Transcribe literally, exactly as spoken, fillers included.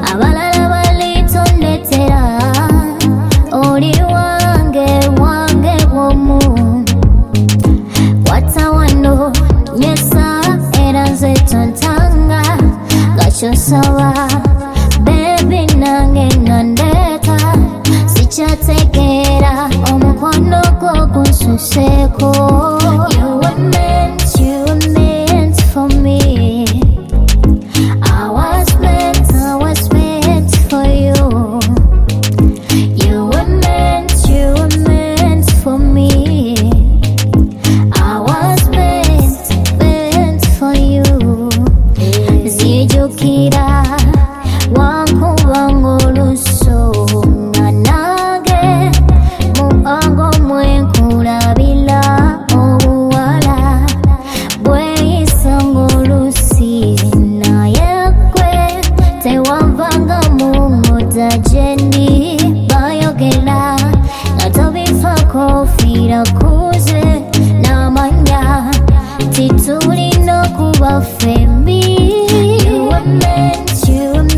abalala balitondetera oli wange wange bwomu watawano nyesa era nze tontanga gakyosaba baby nange ngandeta sikyategeera omukono gwo gunsuseko. You were meant, you were meant for me. I was meant, I was meant for you. You were meant, you were meant for me. I was meant, meant for you. Zijukira wankuba ng'oluso nga nange mubango mwenkulabira obuwala bweyisa ng'olusi naye ggwe tewavangamu ng'odda gye ndi bayogera nga tobifaako ofiira kuze n'amanya titulina okuba ffembi. You were meant, you were